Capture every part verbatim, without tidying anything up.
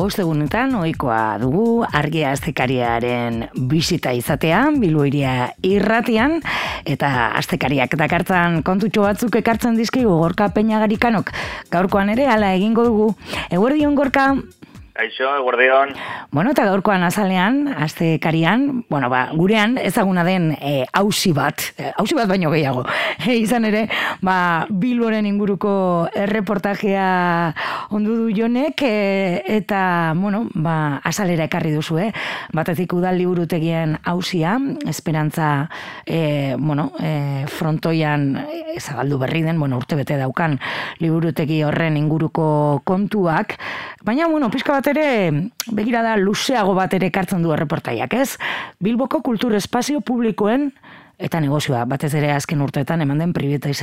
ostegunetan ohikoa dugu Argia Astekariaren bisita izatean, Bilbo Hiria irratian, eta astekariak dakartzan kontutxo batzuk ekartzen dizkigu Gorka Peñagarikanok. Gaurkoan ere hala egingo dugu. Eguerdion, Gorka. Aixo, eguerdion. Bueno, eta gaurkoan azalean, astekarian, bueno, ba, gurean ezaguna den e, auzi bat, e, auzi bat baino gehiago. E, izan ere, ba, Bilboren inguruko erreportajea ondu du Jonek, e, eta, bueno, ba, azalera ekarri duzu, eh? Batetik udal liburutegien auzia, esperantza, e, bueno, e, frontoian e, zabaldu berri den, bueno, urte bete daukan liburutegi horren inguruko kontuak, baina, bueno, pixka bat ere, begirada luzeago bat ere ekartzen du erreportaiak, ez? Bilboko kultur espazio publikoen eta negozioa, batez ere azken urteetan eman den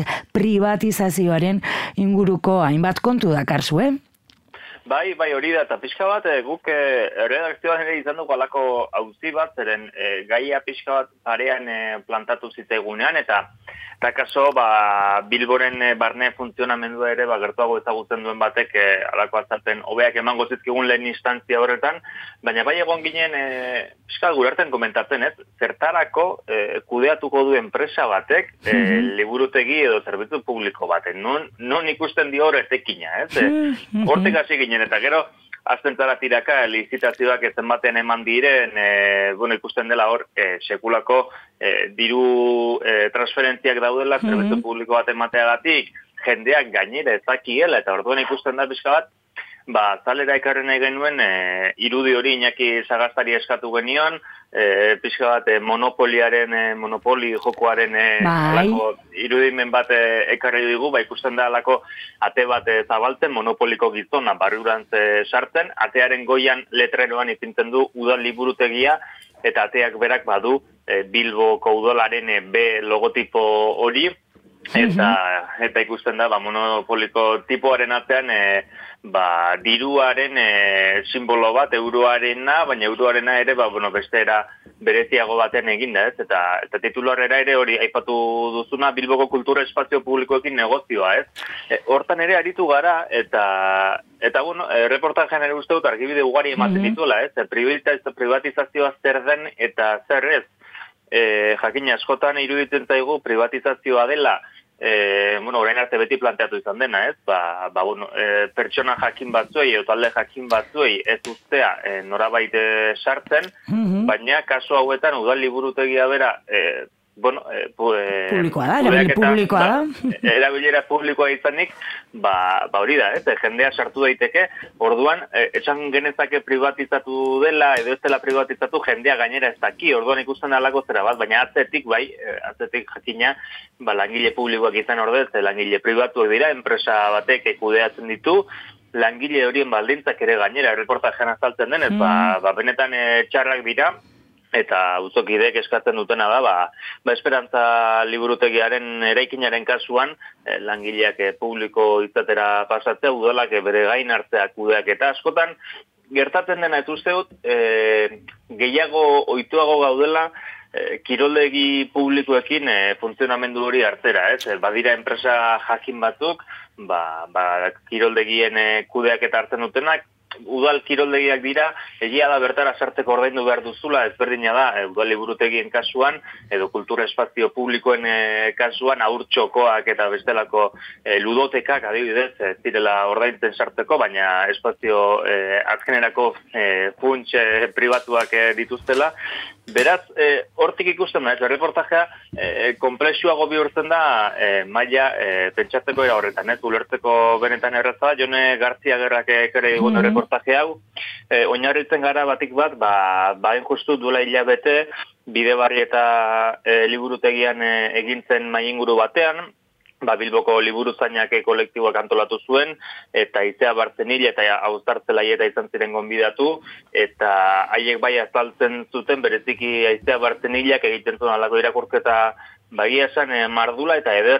privatizazioaren inguruko hainbat kontu dakarzu, eh? Bai, bai hori da, eta pixka bat, e, guk e, redakzioan ere izan dugu alako auzi bat, zeren e, gaia pixka bat parean e, plantatu zitzaigunean, eta eta kaso, ba, Bilboren e, barne funtzionamendua ere, ba, gertuago ezagutzen duen batek, e, alako azalpen hobeak emango zizkigun lehen instantzia horretan, baina bai egon ginen, e, pixka gurarten komentatzen, ez, zertarako e, kudeatuko du enpresa batek, e, liburutegi edo zerbitzu publiko baten, non, non ikusten dio hor etekina, ez, e, hortek hasi ginen, eta gero, aztentara tiraka, lizitazioak ezen baten eman diren, e, bueno, ikusten dela hor, e, sekulako e, diru e, transferentziak daudela, mm-hmm. zerbitzu publiko bat emateagatik, jendeak gainera ezakiela, eta orduan ikusten da pixka bat, ba, zalera ekarri nahi genuen, e, irudi hori Iñaki Sagastari eskatu genion, e, pixka bat, e, monopoliaren, e, monopoli jokoaren e, alako irudimen bat e, ekarri dugu, ba, ikusten da alako ate bat e, zabaltzen, monopoliko gizona barrurantz e, sartzen, atearen goian letreroan ipintzen du udal liburutegia, eta ateak berak badu e, Bilboko udalaren e, B logotipo hori, eta, eta ikusten da, ba, monopoliko tipoaren atzean, e, ba, diruaren e, simbolo bat, euroarena, baina euroarena ere, ba, bueno, beste era bereziago baten eginda, ez? Eta, eta titularrera ere hori aipatu duzuna Bilboko kultura espazio publikoekin negozioa, ez? E, hortan ere aritu gara, eta, eta bueno, e, reportajean ere uste dut argibide ugari ematen mm-hmm. dituela, ez? Privatizazioa zer den eta zer ez? E, jakin askotan iruditzen zaigu privatizazioa dela, E, bueno, orain arte beti planteatu izan dena, ez? Ba, ba, bueno, e, pertsona jakin batzuei, edo talde jakin batzuei ez ustea e, norabait e, sartzen, mm-hmm. baina kasu hauetan udal liburutegia bera, e, bueno, e, pu, e, publikoa da, erabil publikoa da. Ba, erabilera publikoa izanik, ba, ba hori da, ez? Jendea sartu daiteke, orduan, e, esan genezake privatizatu dela, edo ez dela privatizatu, jendea gainera ez daki, orduan ikusten alako zera bat, baina atzetik, bai, atzetik jakina, ba, langile publikoak izan ordez, langile pribatuak dira, enpresa batek kudeatzen ditu, langile horien baldintzak ere gainera, erreportajean azaltzen denez, mm. ba, ba, benetan e, txarrak dira, eta auzokideek eskatzen dutena da, ba, ba esperantza liburutegiaren eraikinaren kasuan, eh, langileak eh, publiko izatera pasatzea, udalak eh, bere gain hartzea kudeak eta askotan, gertatzen dena ez uste dut, eh, gehiago ohituago gaudela, eh, kiroldegi publikoekin eh, funtzionamendu hori hartzera, ez? Badira enpresa jakin batzuk, ba, ba kiroldegien eh, kudeak eta hartzen dutenak, udal kiroldegiak dira, egia da bertara sartzeko ordaindu behar duzula, ezberdina da, udal liburutegien kasuan, edo kultura espazio publikoen e, kasuan, aurtxokoak eta bestelako e, ludotekak, adibidez, ez direla ordaintzen sartzeko, baina espazio e, azkenerako e, funts e, pribatuak e, dituztela. Beraz, e, hortik ikusten da, ez reportajea e, komplexuago bihurtzen da e, maila e, pentsatzeko era horretan, ez ulertzeko benetan erraza, Jone Gartzia Gerrak ekere egun mm-hmm. reportaje hau, e, oinarritzen gara batik bat, ba, bain justu duela hilabete, bide barri eta e, liburutegian e, egintzen mainguru batean, ba, Bilboko liburuzainak kolektiboak antolatu zuen, eta Izea Bartzenil eta Austartzelaieta izan ziren gonbidatu, eta haiek bai azaltzen zuten, bereziki Izea Bartzenilak egiten zuen alako irakurketa bagia esan e, mardula eta ederra,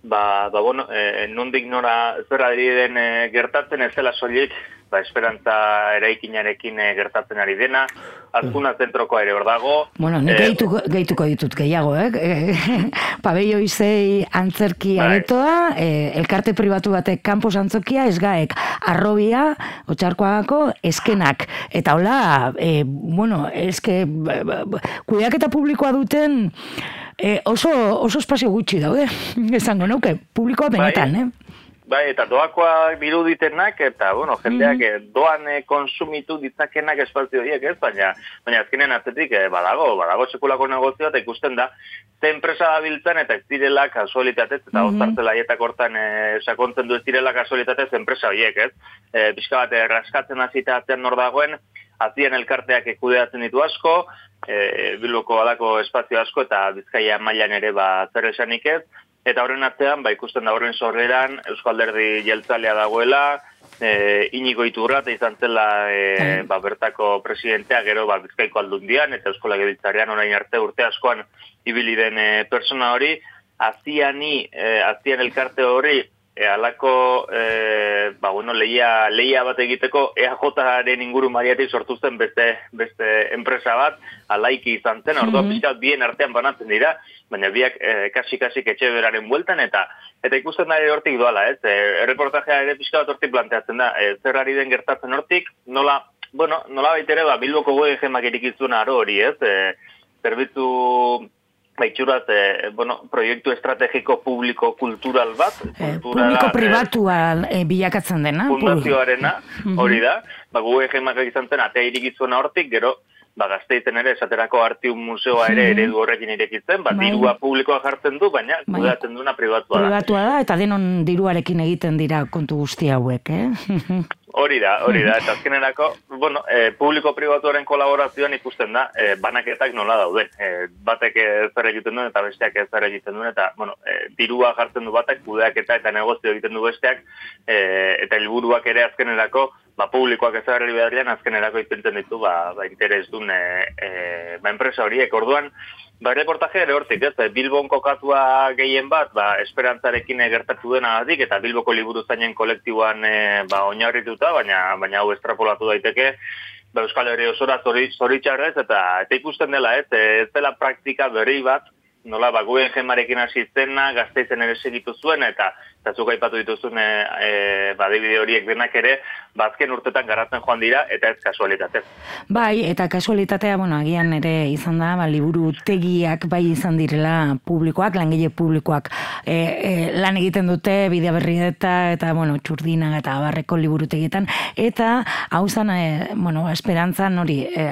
ba, ba bueno, e, nondik nora zer ari den e, gertatzen ez dela soilik, ba, esperantza eraikinarekin e, gertatzen ari dena, Azkuna zentrokoa ere hor dago. Bueno, nik e, gehituko, gehituko ditut gehiago, eh? Pabello izei antzerki aretoa, eh, elkarte pribatu batek kanpos antzokia, esgaek arrobia, Otxarkoagako eskenak. Eta hola, eh, bueno, eske, kudeaketa publikoa duten eh, oso, oso espazio gutxi daude, esango nuke, publikoa benetan, eh? Bai, eta doakoak diruditenak, eta, bueno, jendeak mm-hmm. doan e, konsumitu ditzakenak espazio horiek, ez? Baina, baina azkenen atzetik e, badago, badago sekulako negozioa, eta ikusten da, ze enpresa da biltzen, eta ez direla kasualitatez, eta mm-hmm. ozartzela hietak hortan e, sakontzen du ez direla kasualitatez enpresa horiek, ez? E, Pixka bat, e, raskatzen azita atzean nor dagoen, azien elkarteak kudeatzen ditu asko, e, Bilboko badako espazio asko, eta Bizkaia mailan ere ba, zer esanik ez, eta horren atzean, ba, ikusten da horren sorreran, Eusko Alderdi Jeltzalea dagoela, e, Inigo Iturrate izan zela e, ba, bertako presidentea, gero ba, Bizkaiko Aldundian, eta Eusko Legebiltzarrean orain arte urte askoan ibili den e, persona hori, aziani, e, azian elkarte hori, e, alako e, ba, bueno, leia, leia bat egiteko E A Jaren inguru mariatik sortu zen beste, beste enpresa bat, alaiki izan zen, orduan mm-hmm. pixkat bien artean banatzen dira, baina biak eh, kasik-kasik etxe beraren bueltan, eta eta ikusten da ere hortik doala, ez? E, erreportajea ere pixka bat hortik planteatzen da, e, zer ari den gertatzen hortik, nola, bueno, nola baitere, ba, Bilboko Guggenheimak irikizun aro hori, ez? E, zerbitzu baitxuraz, e, bueno, proiektu estrategiko publiko kultural bat. E, publiko-pribatua e, bilakatzen dena. Fundazioarena, hori da, ba, Guggenheimak izan zen, atea irikizuna hortik, gero, ba, Gazteizen ere, esaterako Artium Museoa ere eredu horrekin irekitzen, ba, dirua publikoa jartzen du, baina kudeatzen duna pribatua da. Pribatua da, eta denon diruarekin egiten dira kontu guzti hauek, eh? Hori da, hori da, eta azkenerako, bueno, e, publiko-pribatuaren kolaborazioan ikusten da, e, banaketak nola daude. E, batek zer egiten duen eta besteak zer egiten duen, eta, bueno, e, dirua jartzen du batek, kudeaketa eta negozio egiten du besteak, e, eta helburuak ere azkenerako, ba, publikoak ez herri beharrian azkenerako ipintzen ditu, ba, ba interes duen e, e, ba, enpresa horiek. Orduan, ba, reportaje ere hortik, ez, Bilbon kokatua gehien bat, ba, esperantzarekin gertatu denagatik, eta Bilboko liburu zainen kolektiboan e, ba, oinarrituta, baina, baina hau estrapolatu daiteke, ba, Euskal Herri osora zoritxarrez, eta, eta ikusten dela, ez, ez dela praktika berri bat, nola, ba, Guggenheimarekin hasi zena, Gazteizen ere segitu zuen, eta eta zuk aipatu dituzun e, e, ba, adibide horiek denak ere, ba, azken urtetan garatzen joan dira, eta ez kasualitatez. Bai, eta kasualitatea, bueno, agian ere izan da, ba, liburu tegiak bai izan direla publikoak, langile publikoak e, e, lan egiten dute, bidea berri eta, eta, bueno, txurdina eta abarreko liburutegietan, eta hau zan, e, bueno, esperantzan hori, e,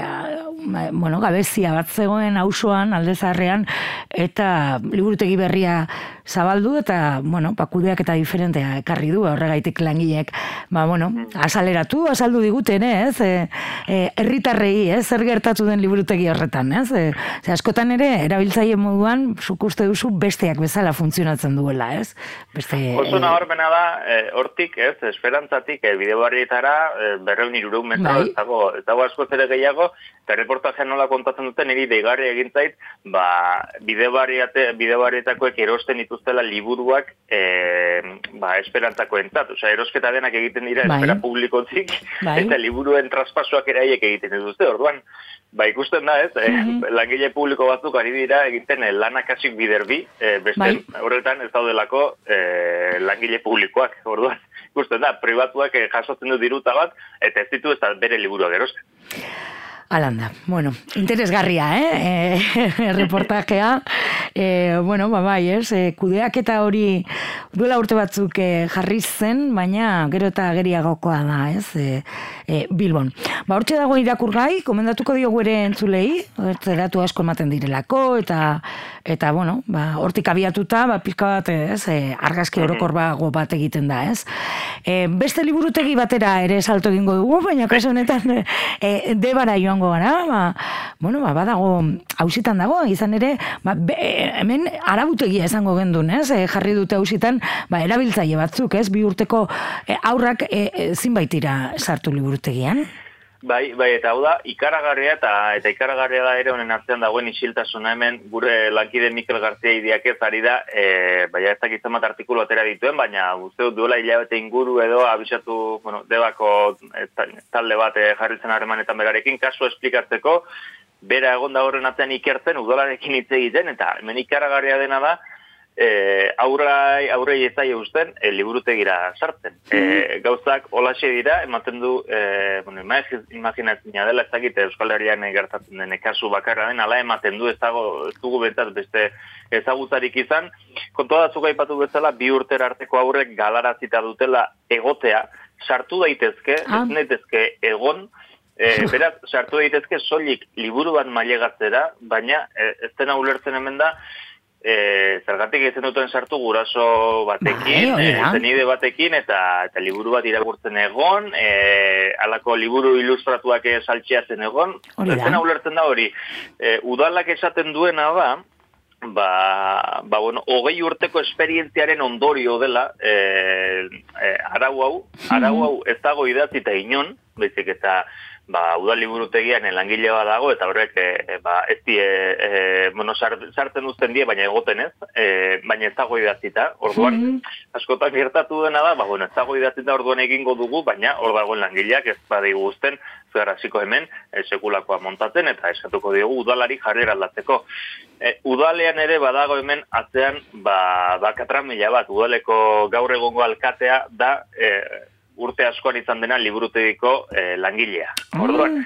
bueno, gabezia bat zegoen auzoan aldezarrean, eta liburutegi berria zabaldu, eta, bueno, pakudeak eta diferentea ekarri du, horregaitik langileek, ba, bueno, azaleratu, azaldu diguten, ez? E, e, herritarrei, ez? Zer gertatu den liburutegi horretan, ez? E, ze askotan ere, erabiltzaile moduan, zuk uste duzu besteak bezala funtzionatzen duela, ez? Beste... Oso nabarmena da, e, hortik, ez? Esperantzatik, e, bideo barrietara, e, berreun irureu metro, bai. ez dago, ez dago asko zere gehiago, eta reportajean nola kontatzen duten, niri deigarri egintzait, ba, bideo barrietakoek erosten dituztela liburuak, e, ba, esperantzako entzat. Osa, erosketa denak egiten dira, bai. Espera publikotik, bai. Eta liburuen traspasoak ere haiek egiten dituzte, orduan, ba, ikusten da, ez, mm-hmm. e, langile publiko batzuk ari dira egiten e, lanak hasik biderbi, e, beste bai. Horretan ez daudelako e, langile publikoak, orduan, ikusten da, pribatuak e, jasotzen du diruta bat, eta ez ditu ez da bere liburuak erosten. Alanda, bueno, interesgarria, eh? E, reportajea, e, bueno, ba, bai, ez, e, kudeaketa hori duela urte batzuk e, jarri zen, baina gero eta geriagokoa da, ez, e, e, Bilbon. Ba, hortxe dago irakurgai, komendatuko diogu ere entzulei, hortze datu asko ematen direlako, eta, eta bueno, ba, hortik abiatuta, ba, pizka bat, ez, e, argazki orokor bago bat egiten da, ez. E, beste liburutegi batera ere salto egingo dugu, baina kasu honetan e, debara joan gara, ba, bueno, ba, badago, hausitan dago, izan ere, ba, be, hemen arabutegia esango gendun, ez, e, jarri dute hausitan, ba, erabiltzaile batzuk, ez, bi urteko e, aurrak e, e, zinbaitira sartu liburutegian. Bai, bai, eta hau da, ikaragarria eta eta ikaragarria da ere honen artean dagoen isiltasuna hemen gure lankide Mikel García Idiakez ari da, e, baina ez dakitzen bat artikulu atera dituen, baina uste dut duela hilabete inguru edo abisatu, bueno, debako talde bat e, jarritzen harremanetan berarekin, kasu esplikatzeko, bera egon da horren atzean ikertzen, udalarekin hitz egiten, eta hemen ikaragarria dena da, E, aurrai, aurrei ez zaio usten, e, liburutegira sartzen. E, gauzak holaxe dira, ematen du, e, bueno, imaginatzina dela, ez dakit Euskal Herrian gertatzen den kasu bakarra den, ala ematen du, ez dago, ez dugu bentzat beste ezagutzarik izan. Kontua da zuk aipatu bezala, bi urtera arteko aurrek galarazita dutela egotea, sartu daitezke, ah. ez daitezke egon, e, beraz, sartu daitezke soilik liburu bat mailegatzera, baina e, ez dena ulertzen hemen da, E, zergatik ezin duten sartu guraso batekin, bai, e, zenide batekin, eta, eta liburu bat irakurtzen egon, e, alako liburu ilustratuak saltxeatzen egon, zena ulertzen da hori. E, udalak esaten duena da, ba, ba bueno, hogei urteko esperientziaren ondorio dela, e, e, arau hau, arau hau ez dago idatzita inon, baizik eta ba, udal liburutegian langile bat dago, eta horrek, e, ba, ez die, e, bueno, sartzen uzten die, baina egoten ez, e, baina ez dago idatzita, orduan, mm-hmm. askotan gertatu dena da, ba, bueno, ez dago idatzita orduan egingo dugu, baina hor dagoen langileak ez badigu guzten, zuhar hasiko hemen, e, sekulakoa montatzen, eta esatuko diogu udalari jarrera aldatzeko. E, udalean ere badago hemen atzean, ba, bakatramila bat, udaleko gaur egongo alkatea da, e, urte askoan izan dena liburutegiko eh, langilea. Orduan,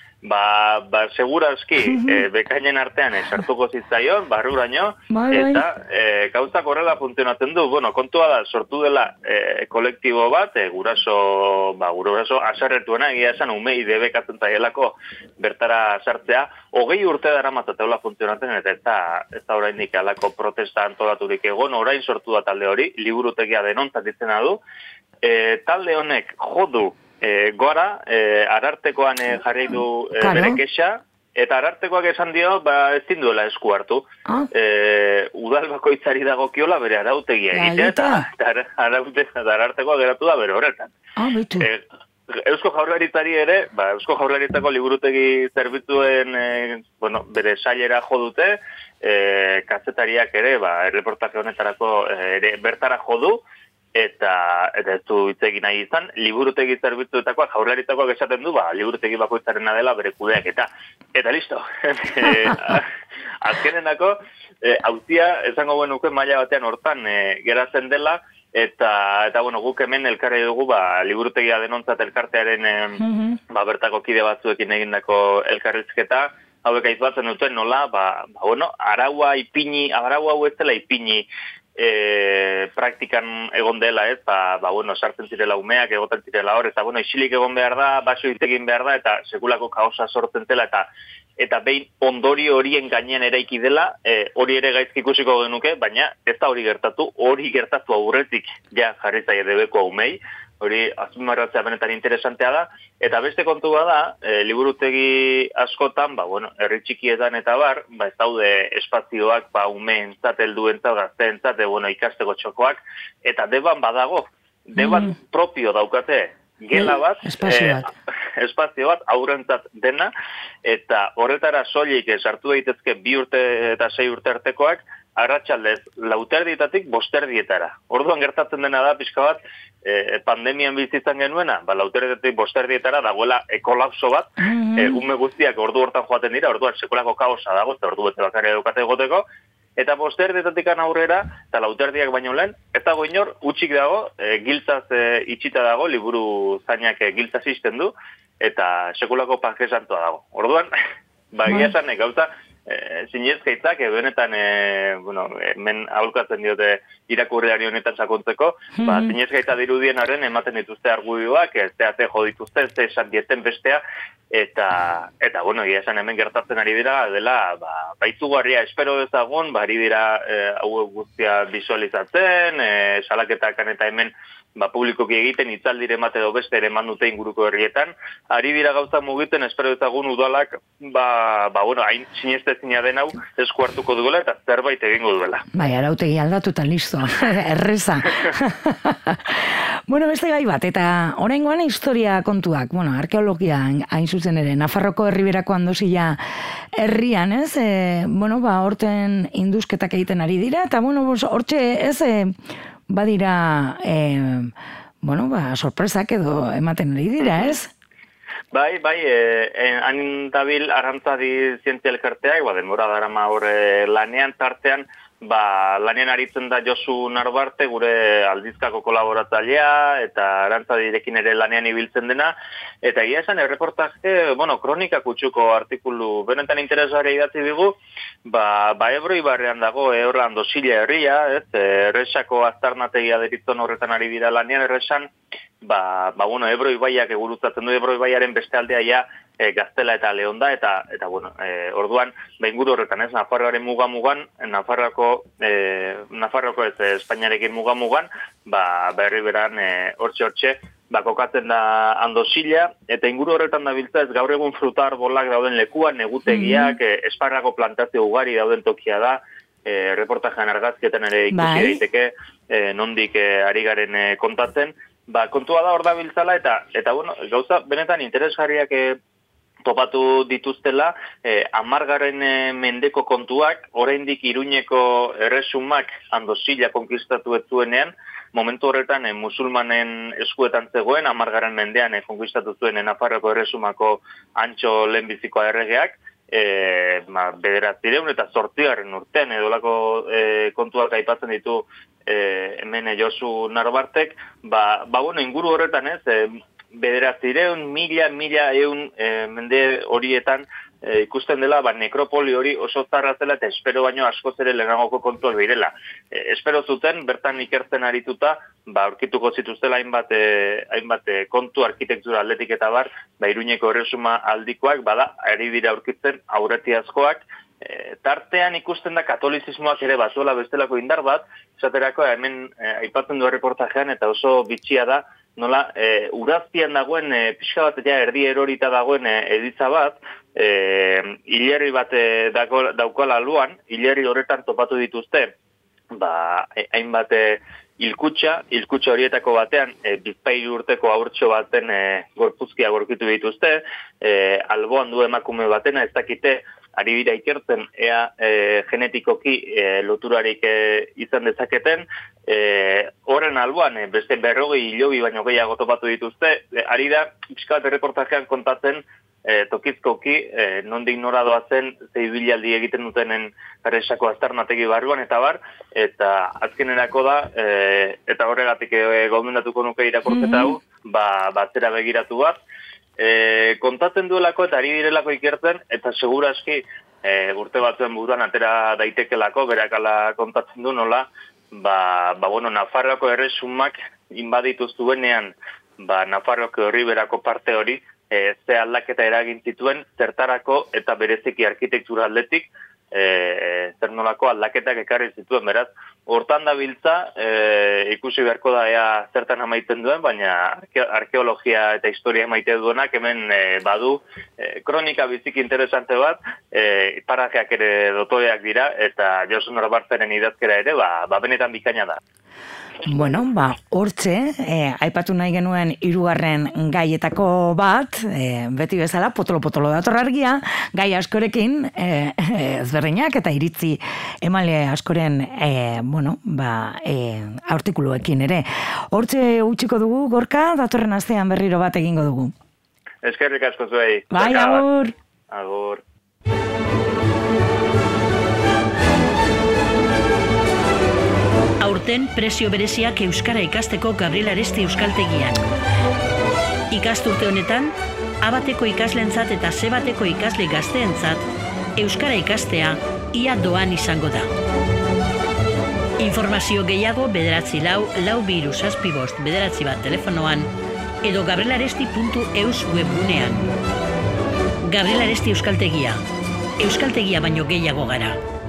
ba, ba segurazki eh, bekainen artean eh, sartuko zitzaion, barruraino, eta eh, gauzak horrela funtzionatzen du. Bueno, kontua da, sortu dela eh, kolektibo bat, eh, guraso, ba, guraso asarretuena, egia esan, umei debekatzen zaielako bertara sartzea, hogei urte dara matzateula funtzionatzen, eta ez da, ez da oraindik alako protesta antolaturik egon, orain sortu da talde hori, liburutegia denontzat izena du, E, talde honek jodu e, gora, e, arartekoan e, jarri du e, bere kexa, eta arartekoak esan dio, ba, ezin duela esku hartu. Ah. E, udal bakoitzari dagokiola bere arautegia egitea, eta, eta, araute, eta arartekoa geratu da bere horretan. Ah, e, Eusko Jaurlaritzari ere, ba, Eusko Jaurlaritzako liburutegi zerbitzuen e, bueno, bere sailera jo dute, e, kazetariak ere, ba, erreportaje honetarako e, ere bertara jo du, eta eta ez du hitz egin nahi izan, liburutegi zerbitzuetakoak Jaurlaritzakoak esaten du, ba, liburutegi bakoitzarena dela bere kudeak, eta eta listo. e, azkenenako, e, auzia esango genuke maila batean hortan e, geratzen dela, eta eta bueno, guk hemen elkarri dugu, ba, liburutegia denontzat elkartearen e, mm-hmm. ba, bertako kide batzuekin egindako elkarrizketa, hauek aizbatzen duten nola, ba, ba, bueno, araua ipini, araua hau ez dela ipini, E, praktikan egon dela, ez, ba, ba, bueno, sartzen zirela umeak, egoten zirela hor, eta, bueno, isilik egon behar da, baso itegin behar da, eta sekulako kaosa sortzen zela, eta eta behin ondori horien gainean eraiki dela, e, hori ere gaizki ikusiko genuke, baina ez da hori gertatu, hori gertatu aurretik, ja, jarri zaie debeko umei, hori azpimarratzea benetan interesantea da, eta beste kontua da, e, liburutegi askotan, ba, bueno, herri txikietan eta bar, ba, ez daude espazioak, ba, umeentzat, helduentzat, gazteentzat, e, bueno, ikasteko txokoak, eta deban badago, deban mm. propio daukate, gela bat, espazio bat, e, espazio bat aurrentzat dena, eta horretara soilik sartu daitezke bi urte eta sei urte artekoak, arratsaldez lauterdietatik bosterdietara. Orduan gertatzen dena da, pixka bat, e, pandemian bizitzan genuena, ba, lauterdietatik bosterdietara dagoela ekolapso bat, mm-hmm. e, ume guztiak ordu hortan joaten dira, orduan sekulako kaosa dago, eta ordu bete bakarri edukate egoteko, eta bosterdietatik aurrera, eta lauterdiak baino lehen, ez dago inor, utxik dago, e, giltzaz e, itxita dago, liburu zainak e, giltzaz izten du, eta sekulako panjesantua dago. Orduan, ba, gira zane, gauza, E, zinezkaitzak, e, benetan, e, bueno, hemen aholkatzen diote irakurriari honetan sakontzeko, mm-hmm. ba, zinezkaitza dirudien arren ematen dituzte argudioak, ez teate jo dituzte, ez esan dieten bestea, eta, eta bueno, ia esan hemen gertatzen ari dira, dela, ba, baitzugarria espero ezagun, ba, ari dira e, hau guztia visualizatzen, e, salaketakan eta hemen ba, publikoki egiten, itzaldire emate edo beste ere eman dute inguruko herrietan. Ari dira gauza mugiten, espero ezagun udalak, ba, ba bueno, hain sinestezina den hau, esku hartuko duela eta zerbait egingo duela. Bai, arautegi aldatu eta listo, erreza. Bueno, beste gai bat, eta oraingoan historia kontuak, bueno, arkeologia hain zuzen ere, Nafarroko herriberako Andosilla herrian, ez? E, bueno, ba, horten induzketak egiten ari dira, eta bueno, hortxe, ez, e, badira, e, bueno, ba, sorpresak edo ematen ari dira, ez? Bai, bai, eh, hain dabil Arantzadi zientzia elkarteak, ba, denbora darama hor lanean tartean, ba, lanean aritzen da Josu Narbarte, gure aldizkako kolaboratzailea, eta Arantzadirekin ere lanean ibiltzen dena, eta egia esan, erreportaje, bueno, kronika kutsuko artikulu, benetan interesgarria idatzi digu, ba, ba Ebro ibarrean dago, e, horra Andosilla herria, ez, erresako aztarnategia deritzen horretan ari dira lanean, erresan, ba, ba bueno, Ebro ibaiak egurutzatzen du, Ebro ibaiaren beste aldea ja, e, Gaztela eta Leonda, eta, eta bueno, e, orduan, ba inguru horretan ez, Nafarroaren muga-mugan, Nafarroko, e, Nafarroko ez, Espainiarekin muga-mugan, ba, berri beran, e, hortxe-hortxe, ba, kokatzen da Andosilla, eta inguru horretan da biltza ez gaur egun fruta arbolak dauden lekuan, negutegiak, mm-hmm. e, esparrako plantazio ugari dauden tokia da, e, reportajean argazkietan ere ikusi daiteke, e, nondik e, ari garen e, kontatzen, ba, kontua da hor da biltzala, eta, eta bueno, gauza benetan interesgarriak e, topatu dituztela, eh, amargarren eh, mendeko kontuak, oraindik Iruñeko erresumak Andosilla konkistatu ez zuenean, momentu horretan eh, musulmanen eskuetan zegoen, amargarren mendean eh, konkistatu zuen eh, Nafarroko erresumako Antxo lehenbizikoa erregeak, eh, ma, bederatzireun eta zortzigarren urtean edolako eh, kontuak aipatzen ditu eh, hemen Josu Narbartek, ba, ba bueno, inguru horretan ez, eh, bederatzireun, mila, mila eun e, mende horietan e, ikusten dela, ba, nekropoli hori oso zarra zela eta espero baino askoz ere lehenagoko kontuak birela. E, espero zuten, bertan ikertzen arituta, ba, aurkituko zituztela hainbat, e, hainbat e, kontu arkitektura atletik eta bar, ba, Iruñeko erresuma aldikoak, bada, ari dira aurkitzen aurretiazkoak, e, tartean ikusten da katolizismoak ere bazuela bestelako indar bat, esaterako hemen e, aipatzen du reportajean eta oso bitxia da, nola, e, urazpian dagoen, e, pixka bat ja erdi erorita dagoen e, editza bat, e, hilerri bat e, dago, daukala aluan, hilerri horretan topatu dituzte, ba, e, hainbat e, hilkutxa, hilkutxa horietako batean, e, bizpairu urteko haurtxo baten e, gorpuzkia gorkitu dituzte, e, alboan du emakume batena, ez dakite, ari dira ikertzen, ea e, genetikoki e, loturarik e, izan dezaketen, e, horren alboan, e, beste berrogei hilobi baino gehiago topatu dituzte, e, ari da, pixka bat erreportajean kontatzen, e, tokizkoki, e, nondik nora doazen, zeibilaldi egiten dutenen Erresako aztarnategi barruan, eta bar, eta azkenerako da, e, eta horregatik e, gomendatuko nuke irakurketa hau, mm-hmm. ba, batzera begiratu bat, E, kontatzen duelako eta ari direlako ikertzen, eta seguraski e, urte batzuen buruan atera daitekelako, berakala kontatzen du nola, ba, ba bueno, Nafarroko erresumak inbaditu zuenean, ba, Nafarroko herriberako parte hori, e, ze aldaketa eragin zituen, zertarako eta bereziki arkitektura atletik, e, zer nolako aldaketak ekarri zituen, beraz, hortan da biltza, e, ikusi beharko da ea zertan amaiten duen, baina arkeologia eta historia amaite duenak hemen e, badu, e, kronika biziki interesante bat, e, parajeak ere dotoeak dira, eta Josu Narbarteren idazkera ere, ba, ba benetan bikaina da. Bueno, ba, hortxe, eh, aipatu nahi genuen hirugarren gaietako bat, eh, beti bezala, potolo-potolo dator argia, gai askorekin, eh, ezberdinak eta iritzi emale askoren, eh, bueno, ba, eh, artikuluekin ere. Hortxe utziko dugu, Gorka, datorren astean berriro bat egingo dugu. Eskerrik asko zuei. Bai, agur. Agur. Aurten prezio bereziak euskara ikasteko Gabriel Aresti euskaltegian. Ikasturte honetan, A bateko ikasleentzat eta C bateko ikasle gazteentzat, euskara ikastea ia doan izango da. Informazio gehiago bederatzi lau, lau biru zazpi bost, bederatzi bat telefonoan, edo gabrielaresti puntu eus webgunean. Gabriel Aresti euskaltegia. Euskaltegia baino gehiago gara.